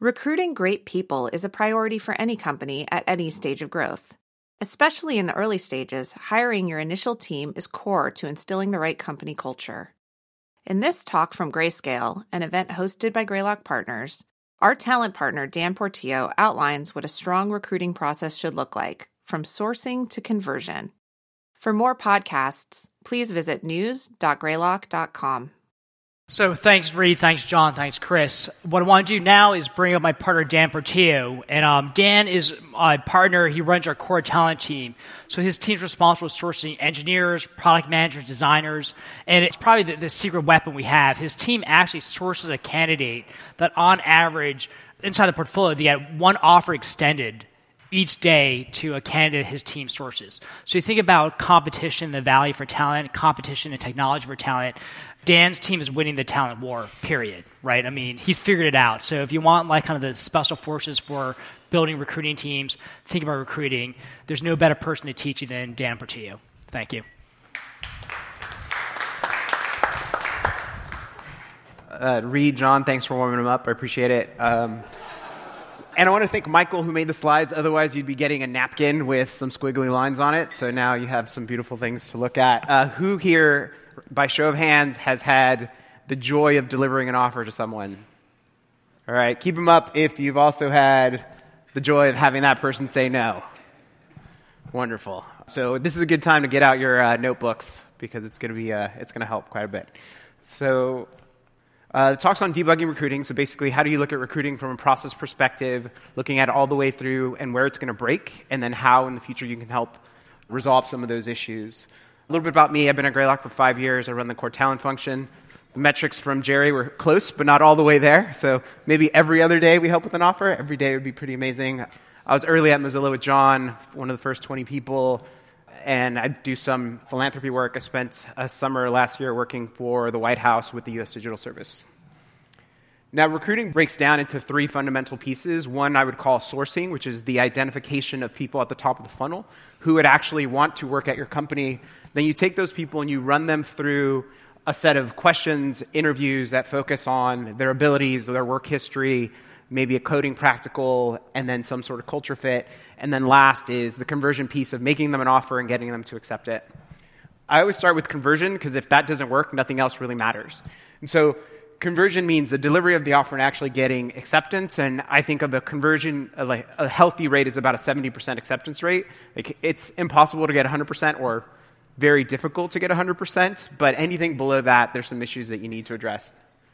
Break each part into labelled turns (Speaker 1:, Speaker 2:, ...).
Speaker 1: Recruiting great people is a priority for any company at any stage of growth. Especially in the early stages, hiring your initial team is core to instilling the right company culture. In this talk from Grayscale, an event hosted by Greylock Partners, our talent partner Dan Portillo outlines what a strong recruiting process should look like, from sourcing to conversion. For more podcasts, please visit news.greylock.com.
Speaker 2: So thanks, Reed. Thanks, John. Thanks, Chris. What I want to do now is bring up my partner, Dan Portillo. And Dan is a partner. He runs our core talent team. So his team's responsible for sourcing engineers, product managers, designers. And it's probably the secret weapon we have. His team actually sources a candidate that, on average, inside the portfolio, they get one offer extended each day to a candidate his team sources. So you think about competition, the value for talent, competition and technology for talent. Dan's team is winning the talent war, period, right? I mean, he's figured it out. So if you want like kind of the special forces for building recruiting teams, think about recruiting. There's no better person to teach you than Dan Portillo. Thank you.
Speaker 3: Reed, John, thanks for warming them up. I appreciate it. And I want to thank Michael who made the slides. Otherwise, you'd be getting a napkin with some squiggly lines on it. So now you have some beautiful things to look at. Who here, by show of hands, has had the joy of delivering an offer to someone? All right, keep them up if you've also had the joy of having that person say no. Wonderful. So this is a good time to get out your notebooks because it's going to help quite a bit. So the talk's on debugging recruiting. So basically, how do you look at recruiting from a process perspective, looking at it all the way through and where it's going to break, and then how in the future you can help resolve some of those issues. A little bit about me. I've been at Greylock for 5 years. I run the core talent function. The metrics from Jerry were close, but not all the way there. So maybe every other day we help with an offer. Every day would be pretty amazing. I was early at Mozilla with John, one of the first 20 people, and I do some philanthropy work. I spent a summer last year working for the White House with the U.S. Digital Service. Now, recruiting breaks down into 3 fundamental pieces. One I would call sourcing, which is the identification of people at the top of the funnel who would actually want to work at your company. Then you take those people and you run them through a set of questions, interviews that focus on their abilities, their work history, maybe a coding practical, and then some sort of culture fit. And then last is the conversion piece of making them an offer and getting them to accept it. I always start with conversion because if that doesn't work, nothing else really matters. And so conversion means the delivery of the offer and actually getting acceptance. And I think of a conversion, like a healthy rate is about a 70% acceptance rate. Like it's impossible to get 100% or very difficult to get 100%, but anything below that, there's some issues that you need to address.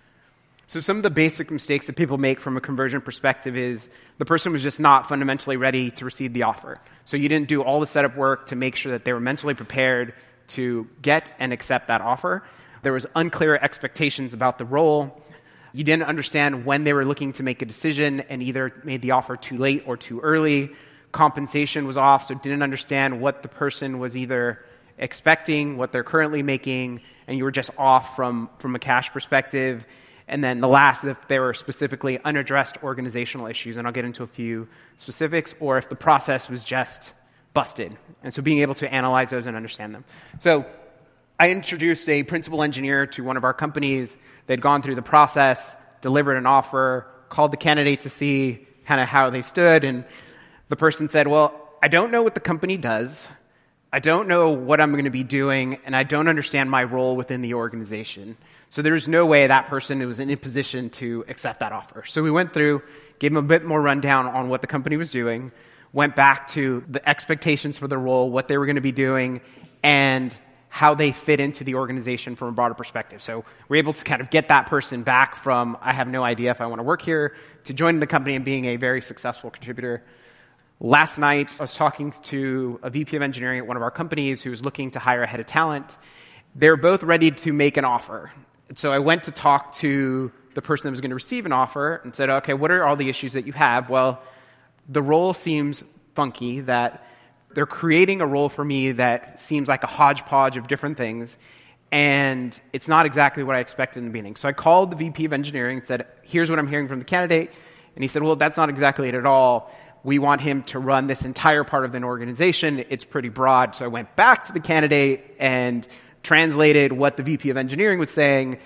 Speaker 3: So some of the basic mistakes that people make from a conversion perspective is the person was just not fundamentally ready to receive the offer. So you didn't do all the setup work to make sure that they were mentally prepared to get and accept that offer. There was unclear expectations about the role. You didn't understand when they were looking to make a decision and either made the offer too late or too early. Compensation was off, so didn't understand what the person was either expecting, what they're currently making, and you were just off from a cash perspective. And then the last, if there were specifically unaddressed organizational issues, and I'll get into a few specifics, or if the process was just busted. And so being able to analyze those and understand them. So I introduced a principal engineer to one of our companies. They'd gone through the process, delivered an offer, called the candidate to see kind of how they stood, and the person said, well, I don't know what the company does, I don't know what I'm going to be doing, and I don't understand my role within the organization. So there's no way that person was in a position to accept that offer. So we went through, gave them a bit more rundown on what the company was doing, went back to the expectations for the role, what they were going to be doing, and how they fit into the organization from a broader perspective. So we're able to kind of get that person back from, I have no idea if I want to work here, to joining the company and being a very successful contributor. Last night, I was talking to a VP of engineering at one of our companies who was looking to hire a head of talent. They're both ready to make an offer. So I went to talk to the person that was going to receive an offer and said, okay, what are all the issues that you have? Well, the role seems funky, that they're creating a role for me that seems like a hodgepodge of different things, and it's not exactly what I expected in the beginning. So I called the VP of engineering and said, here's what I'm hearing from the candidate. And he said, well, that's not exactly it at all. We want him to run this entire part of an organization. It's pretty broad. So I went back to the candidate and translated what the VP of engineering was saying,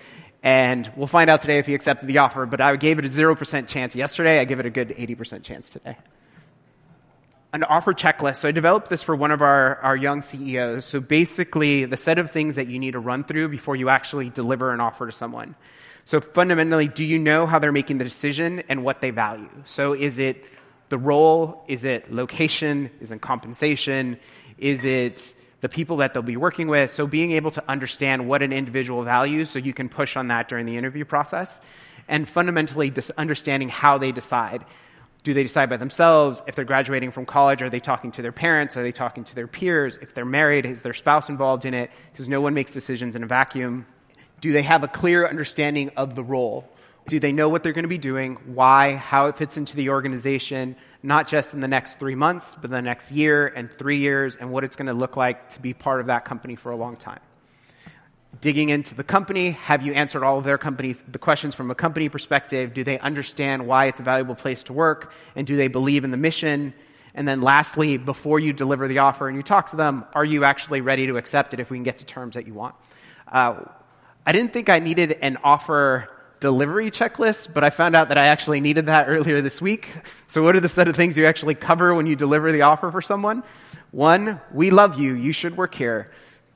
Speaker 3: And we'll find out today if he accepted the offer, but I gave it a 0% chance yesterday. I give it a good 80% chance today. An offer checklist. So I developed this for one of our young CEOs. So basically, the set of things that you need to run through before you actually deliver an offer to someone. So fundamentally, do you know how they're making the decision and what they value? So is it the role? Is it location? Is it compensation? Is it the people that they'll be working with? So being able to understand what an individual values so you can push on that during the interview process. And fundamentally, understanding how they decide. Do they decide by themselves? If they're graduating from college, are they talking to their parents? Are they talking to their peers? If they're married, is their spouse involved in it? Because no one makes decisions in a vacuum. Do they have a clear understanding of the role? Do they know what they're going to be doing, why, how it fits into the organization, not just in the next 3 months, but the next year and 3 years, and what it's going to look like to be part of that company for a long time? Digging into the company, have you answered all of the questions from a company perspective? Do they understand why it's a valuable place to work? And do they believe in the mission? And then lastly, before you deliver the offer and you talk to them, are you actually ready to accept it if we can get to terms that you want? I didn't think I needed an offer delivery checklist, but I found out that I actually needed that earlier this week. So what are the set of things you actually cover when you deliver the offer for someone? 1, we love you. You should work here.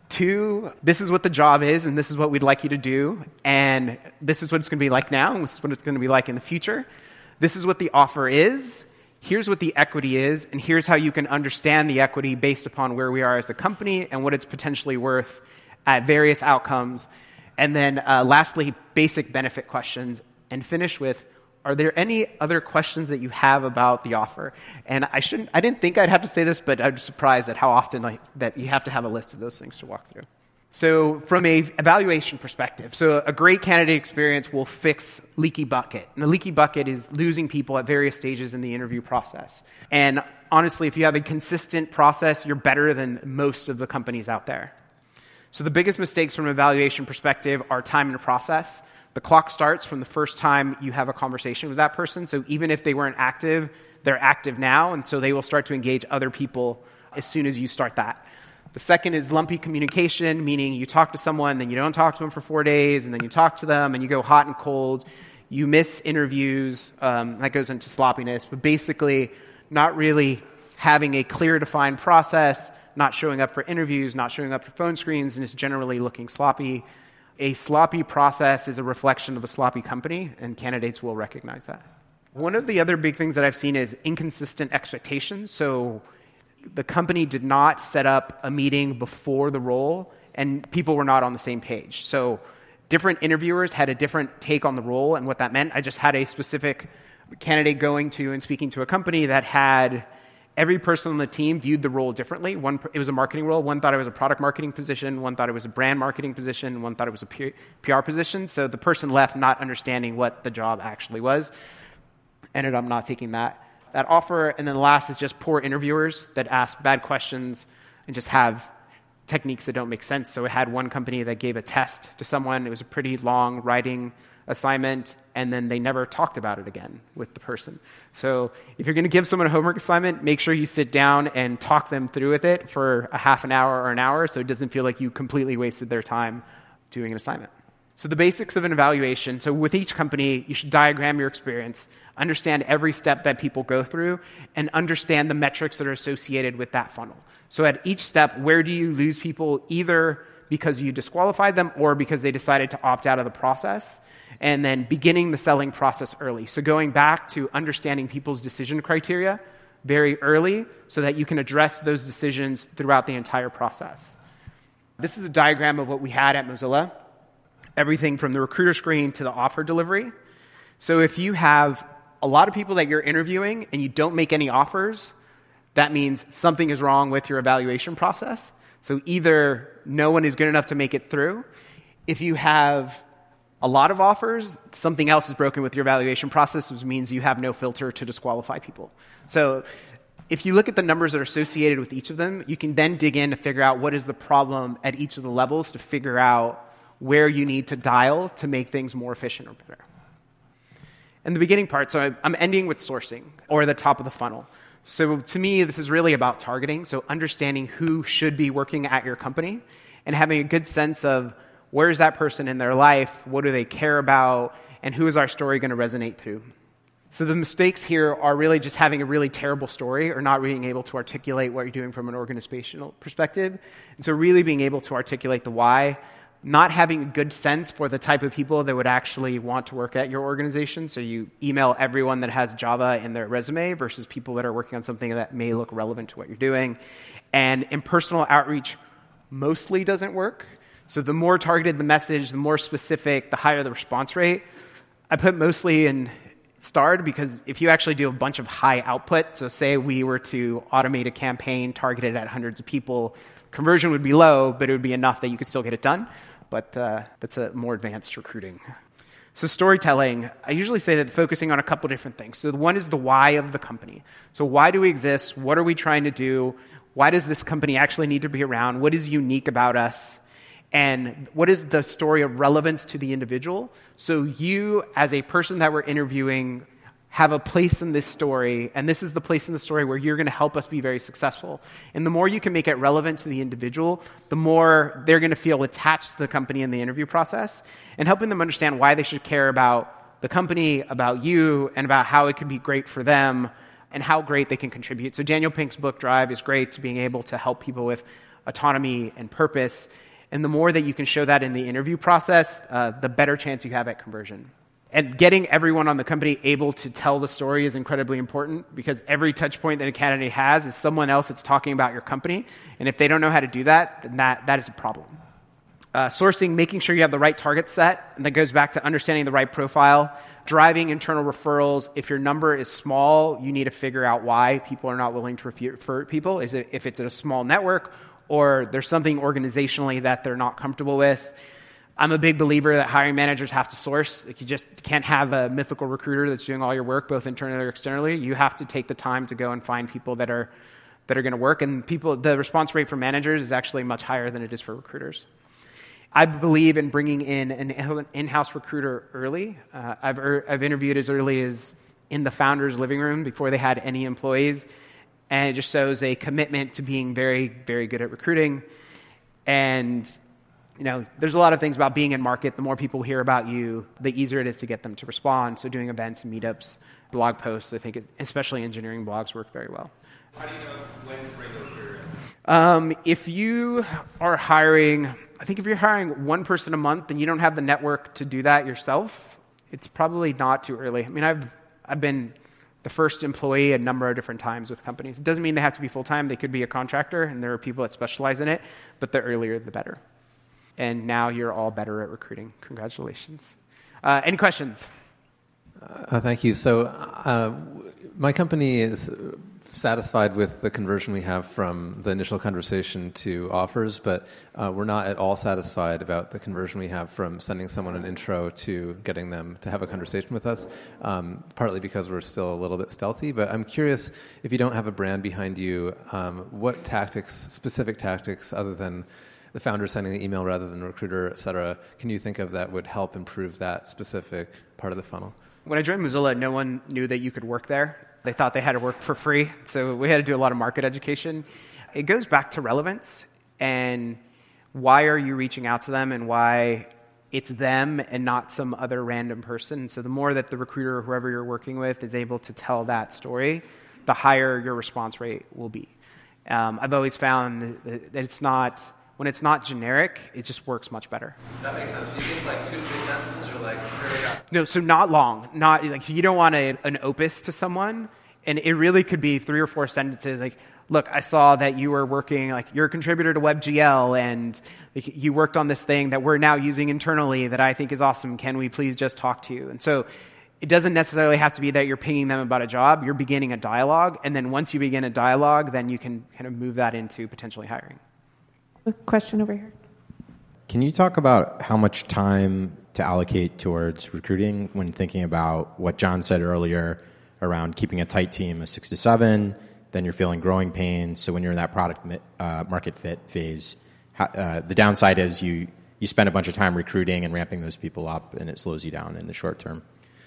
Speaker 3: 2, this is what the job is, and this is what we'd like you to do, and this is what it's going to be like now, and this is what it's going to be like in the future. This is what the offer is. Here's what the equity is, and here's how you can understand the equity based upon where we are as a company and what it's potentially worth at various outcomes. And then lastly, basic benefit questions, and finish with, are there any other questions that you have about the offer? And I didn't think I'd have to say this, but I'm surprised at how often that you have to have a list of those things to walk through. So from a evaluation perspective, so a great candidate experience will fix leaky bucket. And a leaky bucket is losing people at various stages in the interview process. And honestly, if you have a consistent process, you're better than most of the companies out there. So the biggest mistakes from an evaluation perspective are time and process. The clock starts from the first time you have a conversation with that person. So even if they weren't active, they're active now, and so they will start to engage other people as soon as you start that. The second is lumpy communication, meaning you talk to someone, then you don't talk to them for 4 days, and then you talk to them, and you go hot and cold. You miss interviews. That goes into sloppiness. But basically, not really having a clear, defined process, not showing up for interviews, not showing up for phone screens, and just generally looking sloppy. A sloppy process is a reflection of a sloppy company, and candidates will recognize that. One of the other big things that I've seen is inconsistent expectations. So the company did not set up a meeting before the role, and people were not on the same page. So different interviewers had a different take on the role and what that meant. I just had a specific candidate going to and speaking to a company that had every person on the team viewed the role differently. It was a marketing role. One thought it was a product marketing position. One thought it was a brand marketing position. One thought it was a PR position. So the person left not understanding what the job actually was. Ended up not taking that offer. And then the last is just poor interviewers that ask bad questions and just have techniques that don't make sense. So it had one company that gave a test to someone. It was a pretty long writing assignment, and then they never talked about it again with the person. So if you're going to give someone a homework assignment, make sure you sit down and talk them through with it for a half an hour or an hour so it doesn't feel like you completely wasted their time doing an assignment. So the basics of an evaluation. So with each company, you should diagram your experience, understand every step that people go through, and understand the metrics that are associated with that funnel. So at each step, where do you lose people either because you disqualified them or because they decided to opt out of the process? And then beginning the selling process early. So going back to understanding people's decision criteria very early so that you can address those decisions throughout the entire process. This is a diagram of what we had at Mozilla. Everything from the recruiter screen to the offer delivery. So if you have a lot of people that you're interviewing and you don't make any offers, that means something is wrong with your evaluation process. So either no one is good enough to make it through. If you have a lot of offers, something else is broken with your evaluation process, which means you have no filter to disqualify people. So if you look at the numbers that are associated with each of them, you can then dig in to figure out what is the problem at each of the levels to figure out where you need to dial to make things more efficient or better. And the beginning part, so I'm ending with sourcing, or the top of the funnel. So to me, this is really about targeting, so understanding who should be working at your company and having a good sense of where is that person in their life, what do they care about, and who is our story going to resonate to? So the mistakes here are really just having a really terrible story or not being able to articulate what you're doing from an organizational perspective. And so really being able to articulate the why, not having a good sense for the type of people that would actually want to work at your organization. So you email everyone that has Java in their resume versus people that are working on something that may look relevant to what you're doing. And impersonal outreach mostly doesn't work. So the more targeted the message, the more specific, the higher the response rate. I put mostly in starred because if you actually do a bunch of high output, so say we were to automate a campaign targeted at hundreds of people, conversion would be low, but it would be enough that you could still get it done. But that's a more advanced recruiting. So storytelling, I usually say that focusing on a couple different things. So one is the why of the company. So why do we exist? What are we trying to do? Why does this company actually need to be around? What is unique about us? And what is the story of relevance to the individual? So you, as a person that we're interviewing, have a place in this story, and this is the place in the story where you're going to help us be very successful. And the more you can make it relevant to the individual, the more they're going to feel attached to the company in the interview process, and helping them understand why they should care about the company, about you, and about how it could be great for them, and how great they can contribute. So Daniel Pink's book, Drive, is great to being able to help people with autonomy and purpose. And the more that you can show that in the interview process, the better chance you have at conversion. And getting everyone on the company able to tell the story is incredibly important because every touch point that a candidate has is someone else that's talking about your company. And if they don't know how to do that, then that is a problem. Sourcing, making sure you have the right target set, and that goes back to understanding the right profile. Driving internal referrals. If your number is small, you need to figure out why people are not willing to refer people. Is it if it's a small network or there's something organizationally that they're not comfortable with? I'm a big believer that hiring managers have to source. Like you just can't have a mythical recruiter that's doing all your work, both internally or externally. You have to take the time to go and find people that are going to work. And the response rate for managers is actually much higher than it is for recruiters. I believe in bringing in an in-house recruiter early. I've interviewed as early as in the founder's living room before they had any employees. And it just shows a commitment to being very, very good at recruiting. And there's a lot of things about being in market. The more people hear about you, the easier it is to get them to respond. So doing events, meetups, blog posts, I think especially engineering blogs work very well.
Speaker 4: How do you know when to bring a recruiter in?
Speaker 3: If you are hiring, I think if you're hiring one person a month and you don't have the network to do that yourself, it's probably not too early. I mean, I've been the first employee a number of different times with companies. It doesn't mean they have to be full-time. They could be a contractor, and there are people that specialize in it, but the earlier, the better. And now you're all better at recruiting. Congratulations. Any questions?
Speaker 5: Thank you. So my company is satisfied with the conversion we have from the initial conversation to offers, but we're not at all satisfied about the conversion we have from sending someone an intro to getting them to have a conversation with us, partly because we're still a little bit stealthy. But I'm curious, if you don't have a brand behind you, what specific tactics, other than the founder sending the email rather than a recruiter, et cetera, can you think of that would help improve that specific part of the funnel?
Speaker 3: When I joined Mozilla, no one knew that you could work there. They thought they had to work for free, so we had to do a lot of market education. It goes back to relevance and why are you reaching out to them and why it's them and not some other random person. So the more that the recruiter or whoever you're working with is able to tell that story, the higher your response rate will be. I've always found that it's not... When it's not generic, it just works much better.
Speaker 4: That makes sense. Do you think 2-3 sentences or very up?
Speaker 3: No, so not long. Not like you don't want an opus to someone, and it really could be 3 or 4 sentences. Like, look, I saw that you were working, you're a contributor to WebGL, and you worked on this thing that we're now using internally that I think is awesome. Can we please just talk to you? And so it doesn't necessarily have to be that you're pinging them about a job. You're beginning a dialogue, and then once you begin a dialogue, then you can kind of move that into potentially hiring.
Speaker 1: A question over here.
Speaker 6: Can you talk about how much time to allocate towards recruiting when thinking about what John said earlier around keeping a tight team of 6 to 7, then you're feeling growing pains. So when you're in that product market fit phase, the downside is you spend a bunch of time recruiting and ramping those people up, and it slows you down in the short term.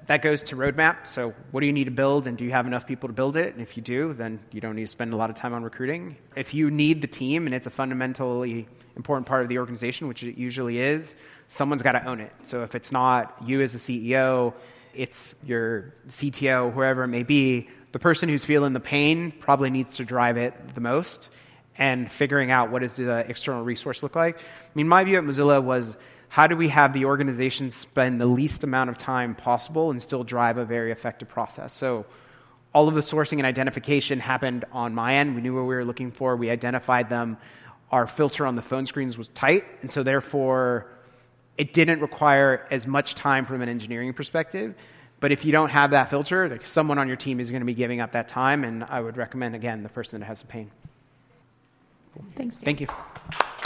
Speaker 3: that goes to roadmap. So what do you need to build, and do you have enough people to build it? And if you do, then you don't need to spend a lot of time on recruiting. If you need the team and it's a fundamentally important part of the organization, which it usually is, someone's got to own it. So if it's not you as a CEO, it's your CTO, whoever it may be, the person who's feeling the pain probably needs to drive it the most, and figuring out what does the external resource look like. I mean, my view at Mozilla was, how do we have the organization spend the least amount of time possible and still drive a very effective process? So all of the sourcing and identification happened on my end. We knew what we were looking for. We identified them. Our filter on the phone screens was tight, and so therefore it didn't require as much time from an engineering perspective. But if you don't have that filter, like, someone on your team is going to be giving up that time, and I would recommend, again, the person that has the pain.
Speaker 1: Thanks, Dan.
Speaker 3: Thank you.